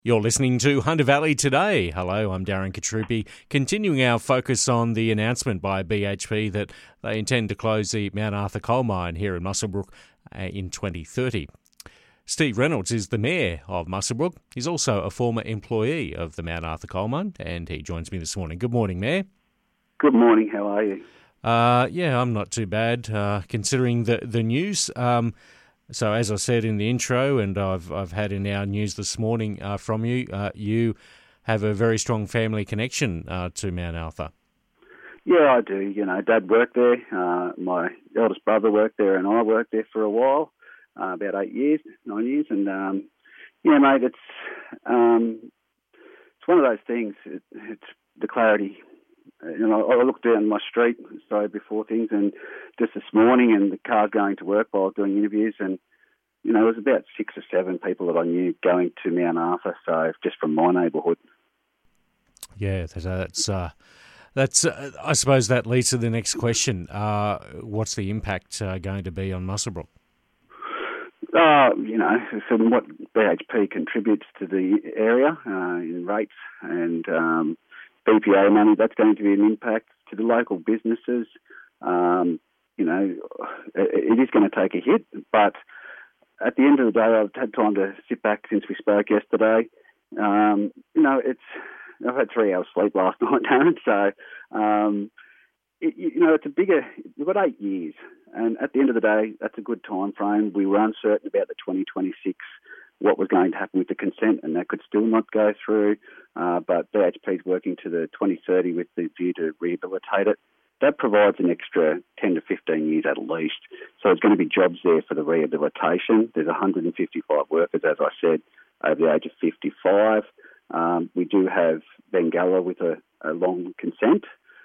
You're listening to Hunter Valley Today. Hello, I'm Darren Katrupi, continuing our focus on the announcement by BHP that they intend to close the Mount Arthur coal mine here in Muswellbrook in 2030. Steve Reynolds is the Mayor of Muswellbrook. He's also a former employee of the Mount Arthur coal mine, and he joins me this morning. Good morning, Mayor. Good morning, how are you? Yeah, I'm not too bad, considering the news. So as I said in the intro, and I've had in our news this morning from you, you have a very strong family connection to Mount Arthur. Yeah, I do. You know, Dad worked there. My eldest brother worked there, and I worked there for a while, about 9 years. And yeah, mate, it's one of those things. It's the clarity. You know, I looked down my street, before things, and just this morning, and the car's going to work while I was doing interviews, and you know, there was about 6 or 7 people that I knew going to Mount Arthur, so just from my neighbourhood. Yeah, that's. I suppose that leads to the next question. What's the impact going to be on Muswellbrook? You know, from what BHP contributes to the area in rates and BPA money, that's going to be an impact to the local businesses. You know, it is going to take a hit, but at the end of the day, I've had time to sit back since we spoke yesterday. You know, I've had 3 hours sleep last night, Darren, so, you know, it's a bigger, we've got 8 years, and at the end of the day, that's a good time frame. We were uncertain about the 2026, what was going to happen with the consent, and that could still not go through, but BHP is working to the 2030 with the view to rehabilitate it. That provides an extra 10 to 15 years at least. So there's going to be jobs there for the rehabilitation. There's 155 workers, as I said, over the age of 55. We do have Bengalla with a long consent.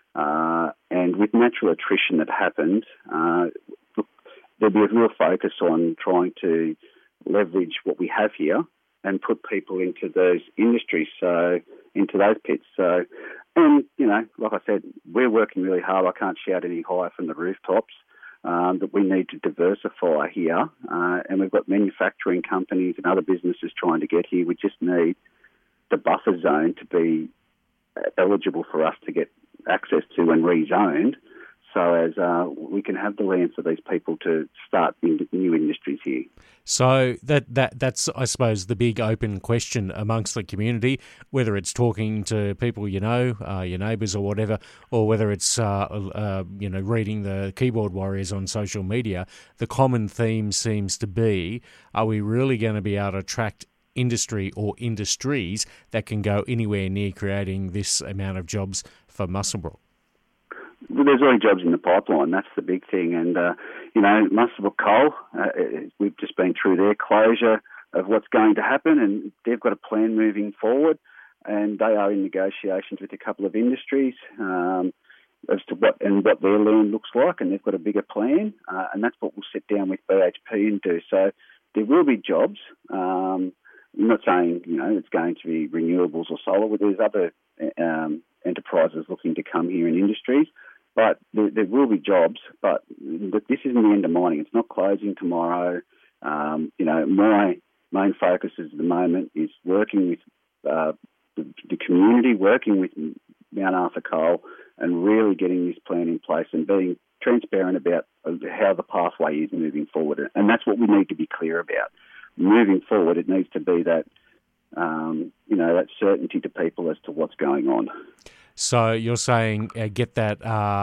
And with natural attrition that happened, there'll be a real focus on trying to leverage what we have here and put people into those industries, so into those pits. So, and, you know, like I said, we're working really hard. I can't shout any higher from the rooftops that we need to diversify here. And we've got manufacturing companies and other businesses trying to get here. We just need the buffer zone to be eligible for us to get access to and rezoned, so as we can have the land for these people to start new industries here. So that's, I suppose, the big open question amongst the community, whether it's talking to people you know, your neighbours or whatever, or whether it's you know, reading the keyboard warriors on social media. The common theme seems to be: are we really going to be able to attract industry or industries that can go anywhere near creating this amount of jobs for Muswellbrook? Well, there's already jobs in the pipeline. That's the big thing. And, you know, Muswellbrook Coal, we've just been through their closure of what's going to happen, and they've got a plan moving forward, and they are in negotiations with a couple of industries as to what their land looks like, and they've got a bigger plan, and that's what we'll sit down with BHP and do. So there will be jobs. I'm not saying, you know, it's going to be renewables or solar, but there's other enterprises looking to come here in industries. But there will be jobs, but this isn't the end of mining. It's not closing tomorrow. You know, my main focus at the moment is working with the community, working with Mount Arthur Coal, and really getting this plan in place and being transparent about how the pathway is moving forward. And that's what we need to be clear about. Moving forward, it needs to be that, you know, that certainty to people as to what's going on. So you're saying get that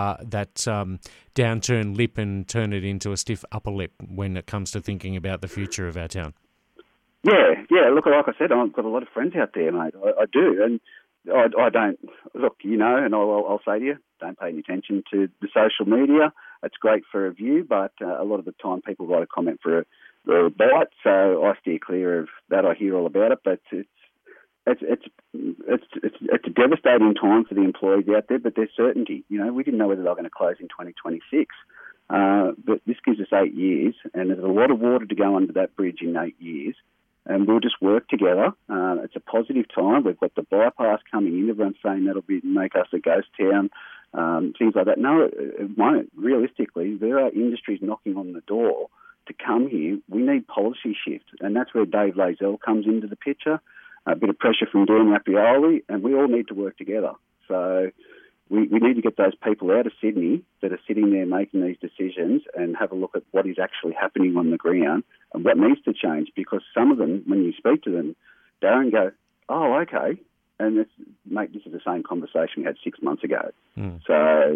downturned lip and turn it into a stiff upper lip when it comes to thinking about the future of our town? Yeah. Look, like I said, I've got a lot of friends out there, mate. I do, and I don't. Look, you know, and I'll say to you, don't pay any attention to the social media. It's great for a view, but a lot of the time people write a comment for a bite, so I steer clear of that. I hear all about it, but it's a devastating time for the employees out there, but there's certainty. You know, we didn't know whether they were going to close in 2026, but this gives us 8 years, and there's a lot of water to go under that bridge in 8 years, and we'll just work together. It's a positive time. We've got the bypass coming in. Everyone's saying that'll make us a ghost town, things like that. No, it won't. Realistically, there are industries knocking on the door to come here. We need policy shift, and that's where Dave Lazell comes into the picture. a bit of pressure from Dan Rappioli, and we all need to work together. So we need to get those people out of Sydney that are sitting there making these decisions and have a look at what is actually happening on the ground and what needs to change, because some of them, when you speak to them, Darren, go, oh, okay. And this is the same conversation we had 6 months ago. So,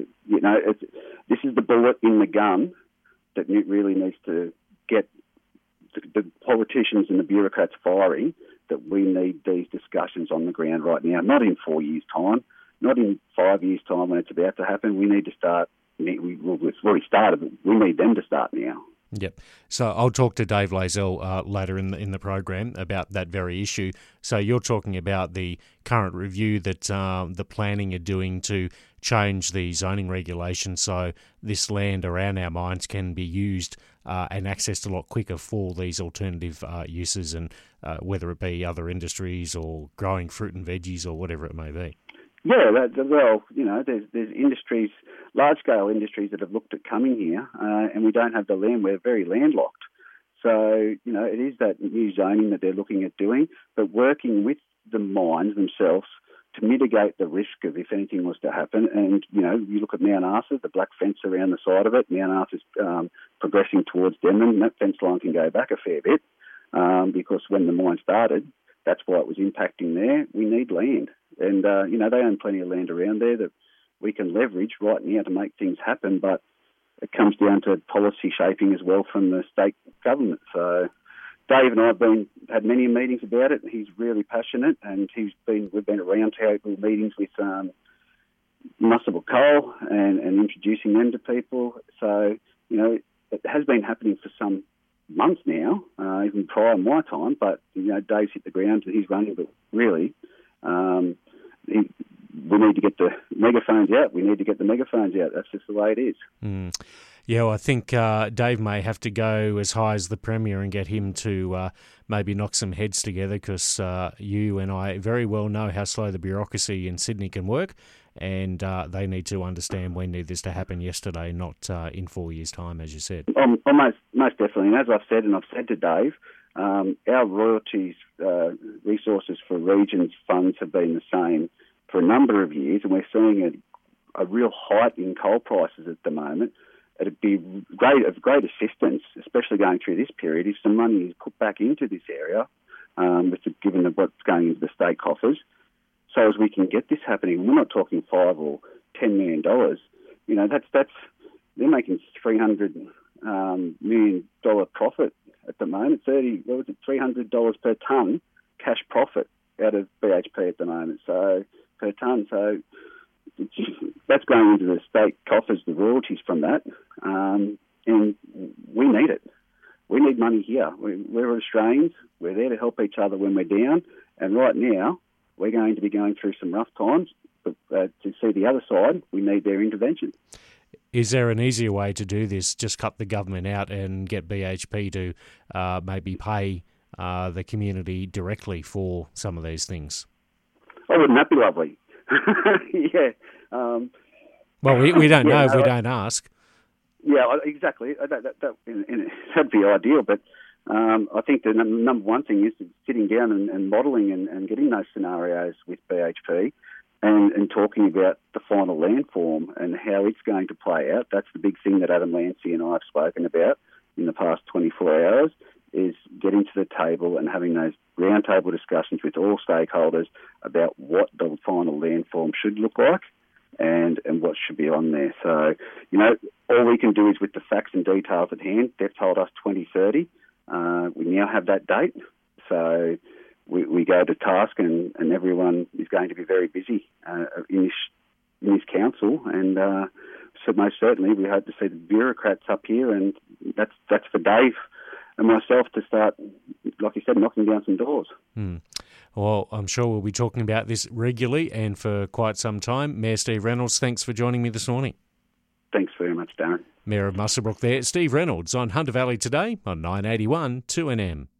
this is the bullet in the gun that really needs to get the politicians and the bureaucrats firing, that we need these discussions on the ground right now, not in 4 years' time, not in 5 years' time when it's about to happen. We need to start. We've already started, but we need them to start now. Yep. So I'll talk to Dave Lazell later in the program about that very issue. So you're talking about the current review that the planning are doing to change the zoning regulations so this land around our mines can be used and accessed a lot quicker for these alternative uses, and whether it be other industries or growing fruit and veggies or whatever it may be. Yeah, there's industries, large-scale industries that have looked at coming here, and we don't have the land. We're very landlocked. So, it is that new zoning that they're looking at doing, but working with the mines themselves to mitigate the risk of if anything was to happen. And, you look at Mount Arthur, the black fence around the side of it, Mount Arthur's progressing towards Denman. That fence line can go back a fair bit because when the mine started, that's why it was impacting there. We need land. And, they own plenty of land around there that we can leverage right now to make things happen, but it comes down to policy shaping as well from the state government. So Dave and I have had many meetings about it. He's really passionate, and we've been at roundtable meetings with Muswellbrook Coal and introducing them to people. So, it has been happening for some months now, even prior to my time, but, Dave's hit the ground and he's running, but really, we need to get the megaphones out. We need to get the megaphones out. That's just the way it is. Yeah, well, I think Dave may have to go as high as the Premier and get him to maybe knock some heads together, because you and I very well know how slow the bureaucracy in Sydney can work, and they need to understand we need this to happen yesterday, not in 4 years' time, as you said. Most definitely. And as I've said to Dave, our royalties, resources for regions funds have been the same for a number of years, and we're seeing a real height in coal prices at the moment. It'd be of great assistance, especially going through this period, if some money is put back into this area, given what's going into the state coffers, so as we can get this happening. We're not talking $5 or $10 million. That's they're making $300 million profit at the moment. $300 per tonne cash profit out of BHP at the moment. So per tonne, so that's going into the state coffers, the royalties from that, and we need it. We need money here. We're Australians. We're there to help each other when we're down, and right now we're going to be going through some rough times, but to see the other side, we need their intervention. Is there an easier way to do this? Just cut the government out and get BHP to maybe pay the community directly for some of these things? Oh, wouldn't that be lovely? Yeah. Well, we don't know if we don't ask. Yeah, exactly. That'd be ideal, but I think the number one thing is sitting down and modelling and getting those scenarios with BHP and talking about the final landform and how it's going to play out. That's the big thing that Adam Lancy and I have spoken about in the past 24 hours, is getting to the table and having those roundtable discussions with all stakeholders about what the final landform should look like and what should be on there. So, all we can do is with the facts and details at hand. They've told us 2030. We now have that date. So we go to task, and everyone is going to be very busy in this council. And so most certainly we hope to see the bureaucrats up here, and that's for Dave and myself to start, like you said, knocking down some doors. Well, I'm sure we'll be talking about this regularly and for quite some time. Mayor Steve Reynolds, thanks for joining me this morning. Thanks very much, Darren. Mayor of Muswellbrook there, Steve Reynolds, on Hunter Valley Today on 981 2NM.